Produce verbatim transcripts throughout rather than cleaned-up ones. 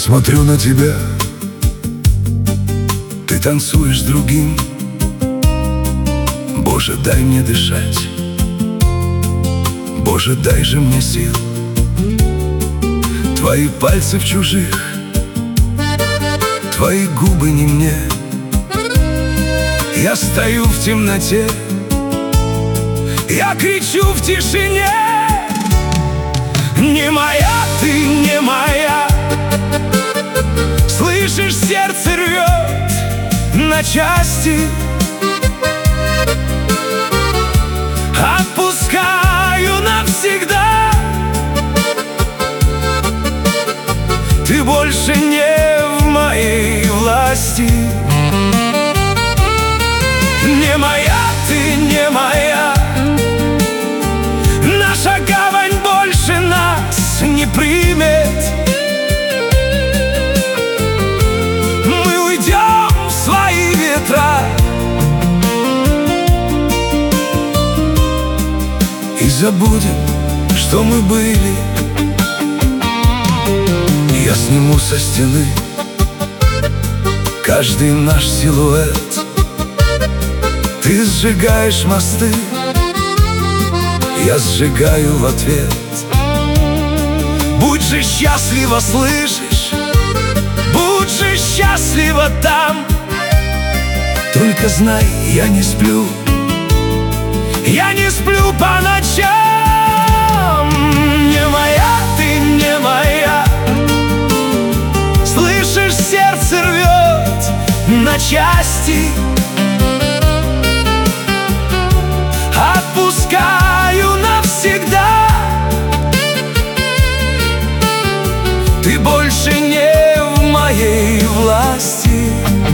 Смотрю на тебя, ты танцуешь с другим. Боже, дай мне дышать, Боже, дай же мне сил. Твои пальцы в чужих, твои губы не мне. Я стою в темноте, я кричу в тишине: не моя ты, не моя. Слышишь, сердце рвет на части. Отпускаю навсегда. Ты больше не в моей власти. Не моя ты, не моя. Наша гавань больше нас не примет. Мы уйдем в свои ветра и забудем, что мы были. Я сниму со стены каждый наш силуэт. Ты сжигаешь мосты, я сжигаю в ответ. Будь же счастлива, слышишь? Будь же счастлива там. Только знай, я не сплю, я не сплю по ночам. Не моя ты, не моя. Слышишь, сердце рвет на части. Отпускаю навсегда. Ты больше не в моей власти.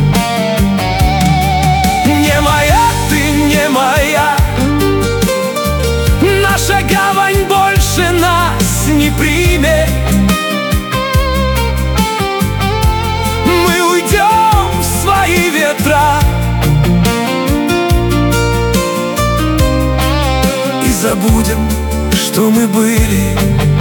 Не моя ты, не моя. Наша гавань больше нас не примет. Мы уйдем в свои ветра и забудем, что мы были.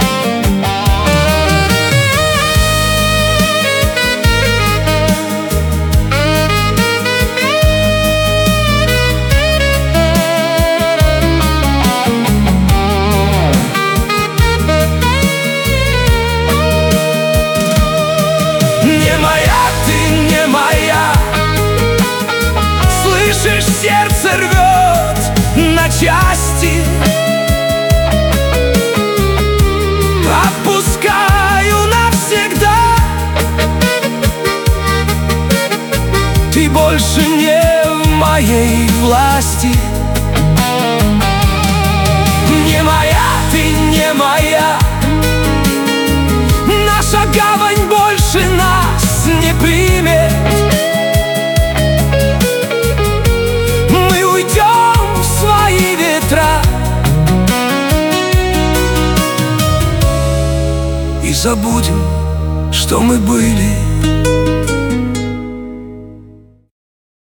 Сердце рвет на части. Отпускаю навсегда. Ты больше не в моей власти. Не моя ты, не моя. Наша гавань больше нас не примет. И забудем, что мы были.